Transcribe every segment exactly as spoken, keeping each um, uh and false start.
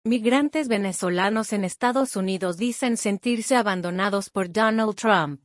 Migrantes venezolanos en Estados Unidos dicen sentirse abandonados por Donald Trump.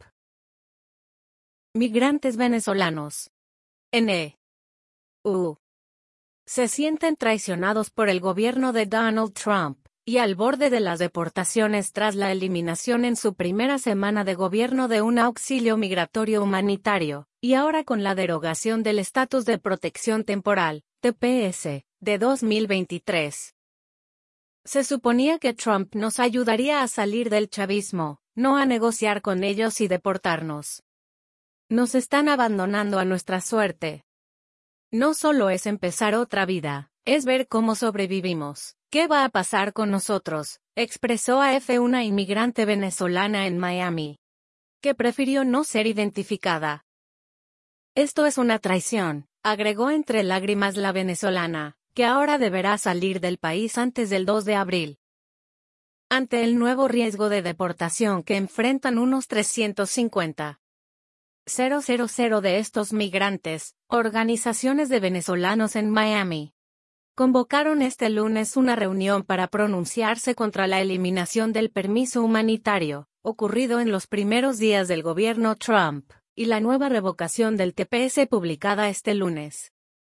Migrantes venezolanos en E U se sienten traicionados por el gobierno de Donald Trump, y al borde de las deportaciones tras la eliminación en su primera semana de gobierno de un auxilio migratorio humanitario, y ahora con la derogación del Estatus de Protección Temporal, T P S, de dos mil veintitrés. Se suponía que Trump nos ayudaría a salir del chavismo, no a negociar con ellos y deportarnos. Nos están abandonando a nuestra suerte. No solo es empezar otra vida, es ver cómo sobrevivimos. ¿Qué va a pasar con nosotros?, expresó a F una inmigrante venezolana en Miami, que prefirió no ser identificada. Esto es una traición, agregó entre lágrimas la venezolana, que ahora deberá salir del país antes del dos de abril. Ante el nuevo riesgo de deportación que enfrentan unos trescientos cincuenta mil de estos migrantes, organizaciones de venezolanos en Miami convocaron este lunes una reunión para pronunciarse contra la eliminación del permiso humanitario, ocurrido en los primeros días del gobierno Trump, y la nueva revocación del T P S publicada este lunes.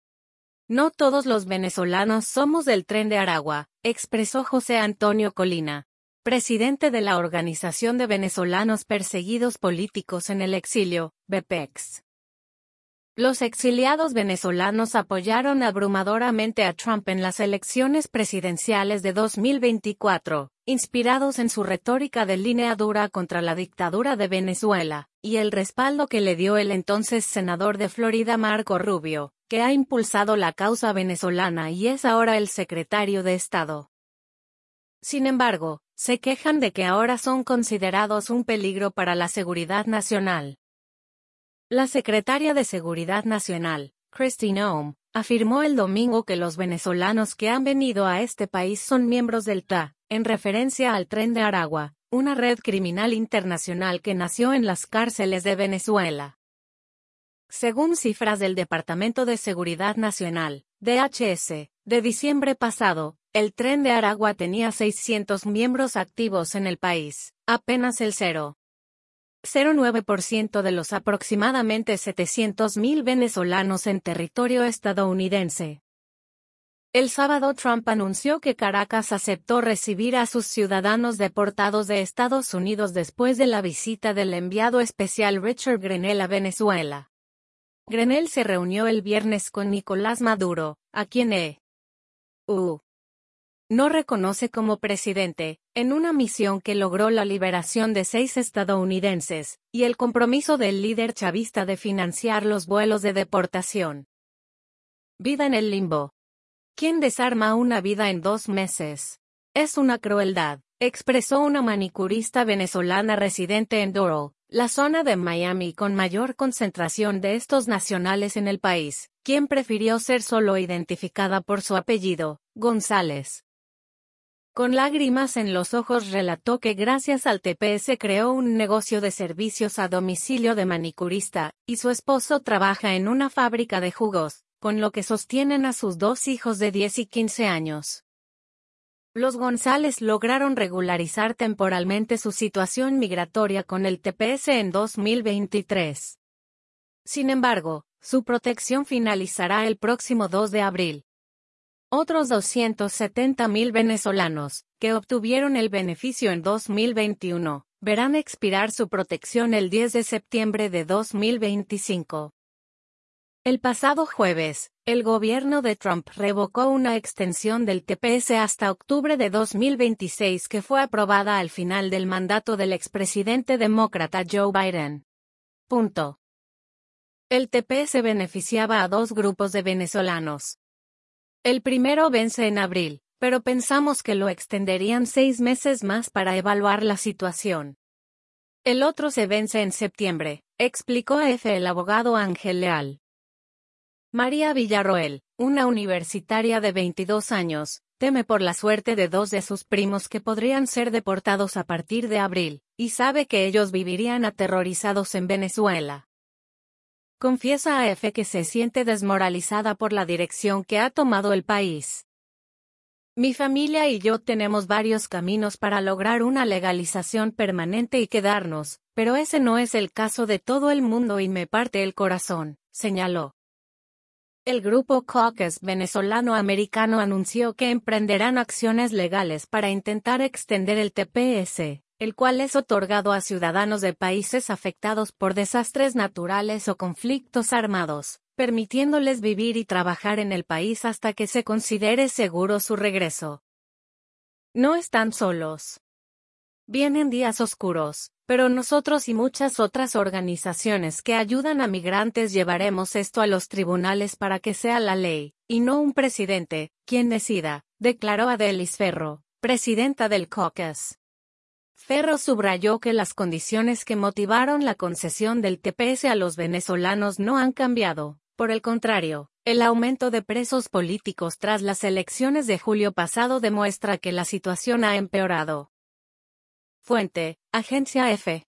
No todos los venezolanos somos del Tren de Aragua, expresó José Antonio Colina, presidente de la Organización de Venezolanos Perseguidos Políticos en el Exilio, V P E X. Los exiliados venezolanos apoyaron abrumadoramente a Trump en las elecciones presidenciales de dos mil veinticuatro, inspirados en su retórica de línea dura contra la dictadura de Venezuela, y el respaldo que le dio el entonces senador de Florida Marco Rubio, que ha impulsado la causa venezolana y es ahora el secretario de Estado. Sin embargo, se quejan de que ahora son considerados un peligro para la seguridad nacional. La secretaria de Seguridad Nacional, Kristi Noem, afirmó el domingo que los venezolanos que han venido a este país son miembros del T A, en referencia al Tren de Aragua, una red criminal internacional que nació en las cárceles de Venezuela. Según cifras del Departamento de Seguridad Nacional, D H S, de diciembre pasado, el Tren de Aragua tenía seiscientos miembros activos en el país, apenas el cero punto cero nueve por ciento de los aproximadamente setecientos mil venezolanos en territorio estadounidense. El sábado Trump anunció que Caracas aceptó recibir a sus ciudadanos deportados de Estados Unidos después de la visita del enviado especial Richard Grenell a Venezuela. Grenell se reunió el viernes con Nicolás Maduro, a quien E U no reconoce como presidente, en una misión que logró la liberación de seis estadounidenses, y el compromiso del líder chavista de financiar los vuelos de deportación. Vida en el limbo. ¿Quién desarma una vida en dos meses? Es una crueldad, expresó una manicurista venezolana residente en Doral, la zona de Miami con mayor concentración de estos nacionales en el país, quien prefirió ser solo identificada por su apellido, González. Con lágrimas en los ojos relató que gracias al T P S creó un negocio de servicios a domicilio de manicurista, y su esposo trabaja en una fábrica de jugos, con lo que sostienen a sus dos hijos de diez y quince años. Los González lograron regularizar temporalmente su situación migratoria con el T P S en dos mil veintitrés. Sin embargo, su protección finalizará el próximo dos de abril. Otros doscientos setenta mil venezolanos, que obtuvieron el beneficio en dos mil veintiuno, verán expirar su protección el diez de septiembre de dos mil veinticinco. El pasado jueves, el gobierno de Trump revocó una extensión del T P S hasta octubre de dos mil veintiséis que fue aprobada al final del mandato del expresidente demócrata Joe Biden. Punto. El T P S beneficiaba a dos grupos de venezolanos. El primero vence en abril, pero pensamos que lo extenderían seis meses más para evaluar la situación. El otro se vence en septiembre, explicó a F el abogado Ángel Leal. María Villarroel, una universitaria de veintidós años, teme por la suerte de dos de sus primos que podrían ser deportados a partir de abril, y sabe que ellos vivirían aterrorizados en Venezuela. Confiesa a F que se siente desmoralizada por la dirección que ha tomado el país. Mi familia y yo tenemos varios caminos para lograr una legalización permanente y quedarnos, pero ese no es el caso de todo el mundo y me parte el corazón, señaló. El grupo Caucus venezolano-americano anunció que emprenderán acciones legales para intentar extender el T P S, el cual es otorgado a ciudadanos de países afectados por desastres naturales o conflictos armados, permitiéndoles vivir y trabajar en el país hasta que se considere seguro su regreso. No están solos. Vienen días oscuros, pero nosotros y muchas otras organizaciones que ayudan a migrantes llevaremos esto a los tribunales para que sea la ley, y no un presidente, quien decida, declaró Adelis Ferro, presidenta del Caucus. Ferro subrayó que las condiciones que motivaron la concesión del T P S a los venezolanos no han cambiado, por el contrario, el aumento de presos políticos tras las elecciones de julio pasado demuestra que la situación ha empeorado. Fuente, Agencia F.